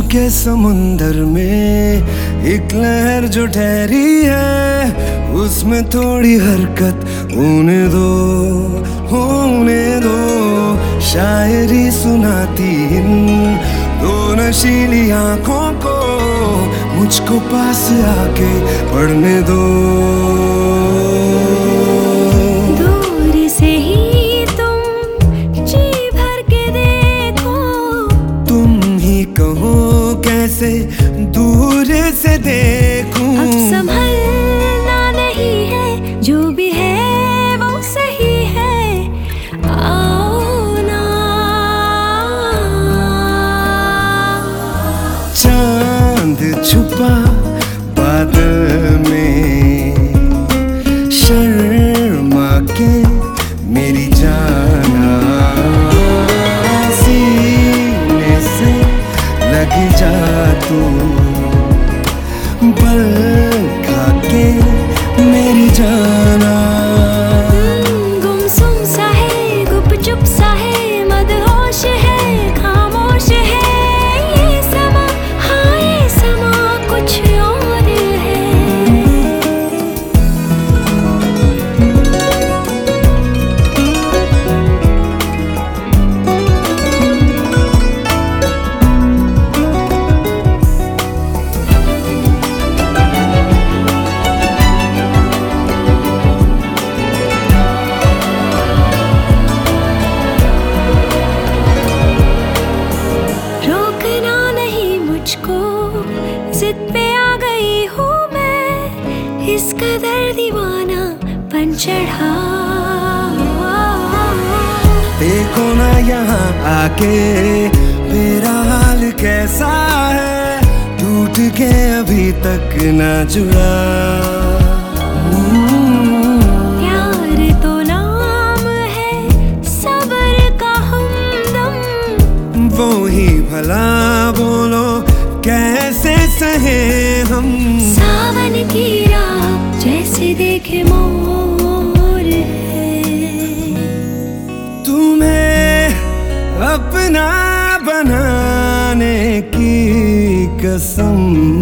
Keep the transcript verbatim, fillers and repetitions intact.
के समुंदर में एक लहर जो ठहरी है, उसमें थोड़ी हरकत होने दो, होने दो। शायरी सुनाती इन दो नशीली आंखों को, मुझको पास आके पढ़ने दो। दूर से ही तुम जी भर के देखो, तुम ही कहो कैसे दूर से देखूं। अब संभलना नहीं है, जो भी है वो सही है। आओ ना। चांद छुपा बादल में, शर्मा के मेरी जाना, सीने से लग जा तू, बल खा के मेरी जाना। गुमसुम सा है, गुपचुप सा है, मदहोश है, खामोश है ये समा। हाँ ये समा कुछ और है। रोकना नहीं मुझको, जिद पे आ गई हूँ मैं, इस कदर दीवाना बन चढ़ा। देखो ना यहाँ आके मेरा हाल कैसा है, टूट के अभी तक ना जुड़ा। प्यार तो नाम है सब्र का हमदम, वो ही भला बोलो कैसे सहे हम। सावन की रात जैसे देखे मोर है, तुम्हें अपना बनाने की कसम